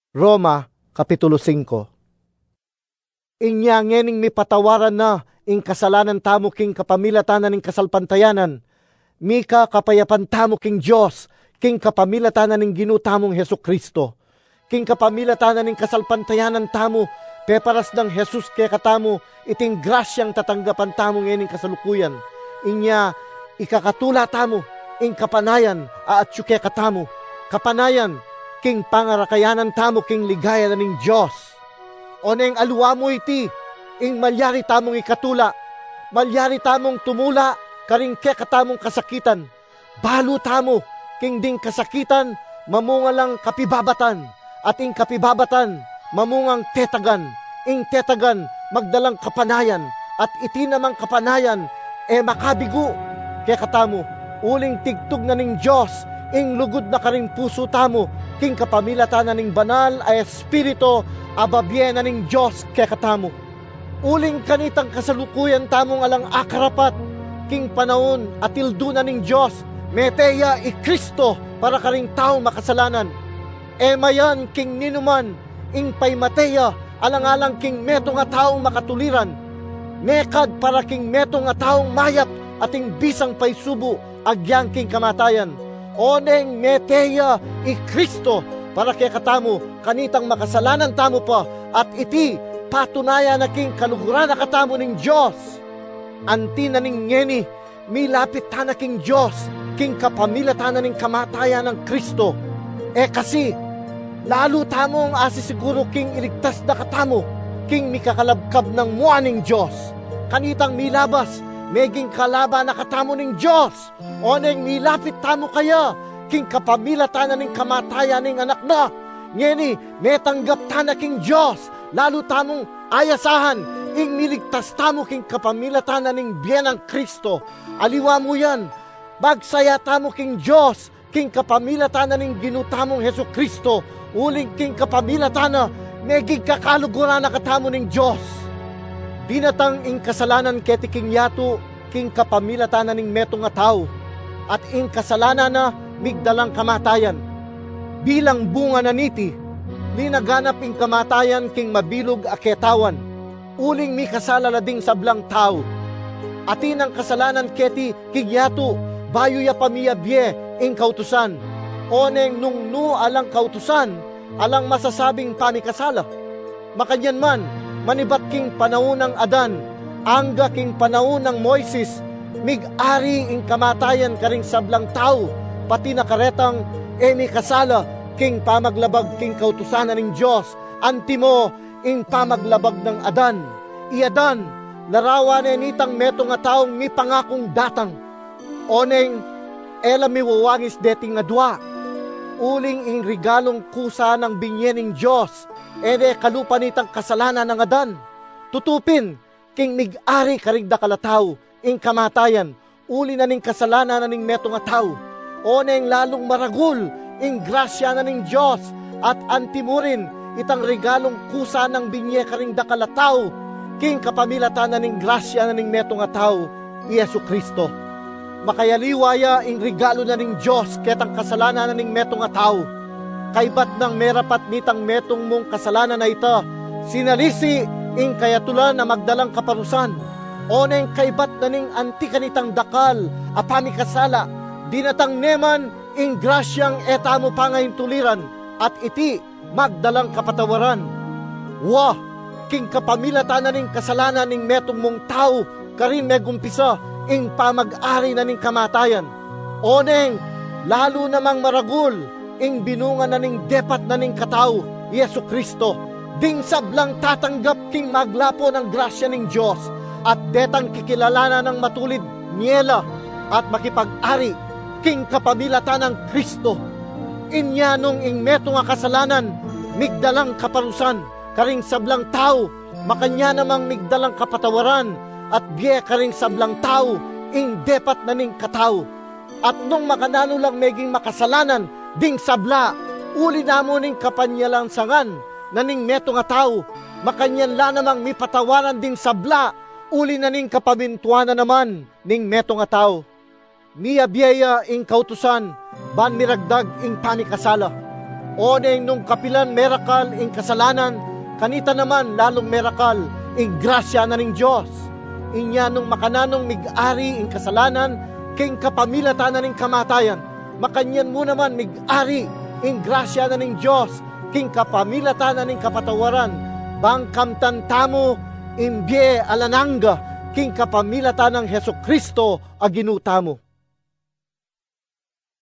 Roma, Kapitulo 5. Inya ngening mi patawaran na ing kasalanan tamo king kapamilatanan ning kasalpantayanan. Mika kapayapan tamo king Diyos, king kapamilatanan ning ginutamong Hesus Kristo. King kapamilatanan ning kasalpantayanan tamo, peparas ng Jesus kaya katamo, iting grasyang tatanggapan tamo ngening kasalukuyan. Inya ikakatula tamo, ing kapanayan aatsu kaya katamo. Kapanayan, king pangarakayanan tamo king ligaya na ning Diyos. Oneng aluwa mo iti, ing malyari tamong ikatula, malyari tamong tumula, karing ke katamong kasakitan. Balo tamo, king ding kasakitan, mamungalang kapibabatan, at ing kapibabatan, mamungang tetagan, ing tetagan, magdalang kapanayan, at iti namang kapanayan, makabigo, ke katamo, uling tigtog na ning Diyos, ing lugod na karing puso tamo, king kapamilatanan ning banal ay espiritu, ababye na ning Diyos kaya katamo. Uling kanitang kasalukuyan tamong alang akarapat, king panahon at ildo na ning Diyos, meteya i Kristo para karing tao makasalanan. Mayan king ninuman, ing paymateya, alang-alang king meto nga taong makatuliran. Mekad para king meto nga taong mayap, ating bisang paysubo, agyang king kamatayan. Oneng meteya i Kristo para kay katamo kanitang makasalanan tamo pa at iti patunayan na king kaluguran na katamo ning Diyos. Anti na ning ngeni milapit ta na king Diyos king kapamilatan na ning kamatayan ng Kristo. Kasi lalo tamong asisiguro king iligtas na katamo king mikakalabkab ng mua ning Diyos. Kanitang milabas meging kalaban na katamo ning Diyos. Oneng milapit tamo kaya, king kapamilatan ning kamatayan ning anak na. Ngeni, metanggap ta na king Diyos, lalo tamong ayasahan, ing miligtas tamo king kapamilatan ning biyanang Kristo. Aliwa mo yan, bagsaya tamo king Diyos, king kapamilatan ning ginutamong Hesus Kristo, uling king kapamilatan na, megig kakaluguran na katamo ning Diyos. Binatang ing kasalanan keti king yato, king kapamilatan ning meto nga tao, at ing kasalanan na migdalang kamatayan. Bilang bunga na niti, linaganap ing kamatayan king mabilog a ketawan, uling mi kasalala ding sablang tao. Atin ang kasalanan keti king yato, bayo ya pamiyabye ing kautusan. Oneng nung nu alang kautusan, alang masasabing pamikasala. Makanyan man, manibat king panahon ng Adan, angga king panahon ng Moises, mig-ari ing kamatayan karing sablang tao, pati nakaretang emi kasala, king pamaglabag king kautusanan ng Diyos, antimo ing pamaglabag ng Adan. Iadan, larawan nitang meto nga taong mi pangakong datang. Oneng, ela mi wawangis deting nga dua. Uling ing regalong kusa ng binyening Diyos, kalupa nitang kasalanan ng Adan. Tutupin, king mig-ari karigda kalataw, ing kamatayan, uli na ning kasalanan na ning meto nga tao. Oneng lalong maragul, ing grasya na ning Diyos, at antimurin, itang regalong kusa ng binye karigda kalataw, king kapamilatan na ning grasya na ning meto nga tao, Yesu Kristo. Makayaliwaya ing regalo na ning Diyos, ketang kasalanan na ning meto nga tao. Kaibat ng merapat nitang metong mong kasalanan na ito, sinalisi ing kayatulan na magdalang kaparusan. Oneng kaibat na ning anti kanitang dakal, apami kasala, dinatang neman ing grasyang etamo pangayin tuliran, at iti magdalang kapatawaran. Wah, king kapamilatan na ning kasalanan ning metong mong tao, karin megumpisa ing pamag-ari na ning kamatayan. Oneng, lalo namang maragul, ing binunga na ning depat na ning katao, Yesu Kristo, ding sablang tatanggap king maglapo ng grasya ning Diyos, at detang kikilalanan ng matulid niela, at makipag-ari, king kapamilatan ng Kristo. Inyanong ing meto nga kasalanan, migdalang kaparusan, karing sablang tao, makanya namang migdalang kapatawaran, at biye karing sablang tao, ing depat na ning katao. At nung makanano lang meging makasalanan, ding sabla, uli namo ning kapanyalang sangan, na ning meto nga tao, makanyan la namang mipatawaran ding sabla, uli na ning kapamintuan na naman, ning meto nga tao. Miya biyaya ing kautusan, ban miragdag ing panikasala. O nung kapilan merakal ing kasalanan, kanita naman lalong merakal ing grasya na ning Diyos. Inya nung makananong mig-ari ing kasalanan, king kapamilatan na ning kamatayan. Makanyan mo naman mig-ari ing grasya na ning Diyos, king kapamilatan na ning kapatawaran. Bangkamtan tamo imbye alananga, king kapamilatan ng Heso Kristo aginutamo.